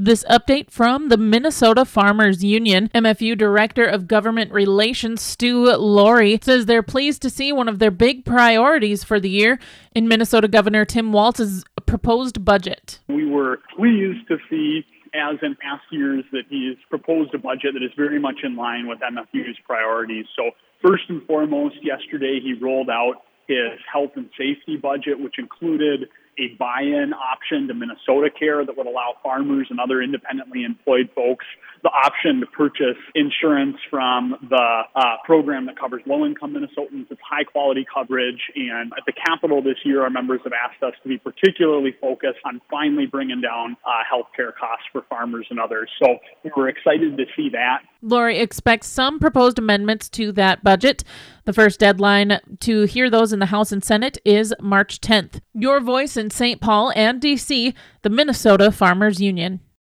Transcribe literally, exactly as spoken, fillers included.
This update from the Minnesota Farmers Union. M F U Director of Government Relations Stu Laurie says they're pleased to see one of their big priorities for the year in Minnesota Governor Tim Walz's proposed budget. We were pleased to see, as in past years, that he's proposed a budget that is very much in line with M F U's priorities. So first and foremost, yesterday he rolled out his health and safety budget, which included a buy-in option to Minnesota Care that would allow farmers and other independently employed folks the option to purchase insurance from the uh, program that covers low-income Minnesotans. It's high-quality coverage, and at the Capitol this year, our members have asked us to be particularly focused on finally bringing down uh, health care costs for farmers and others. So we're excited to see that. Laurie expects some proposed amendments to that budget. The first deadline to hear those in the House and Senate is March tenth. Your voice in Saint Paul and D C, the Minnesota Farmers Union.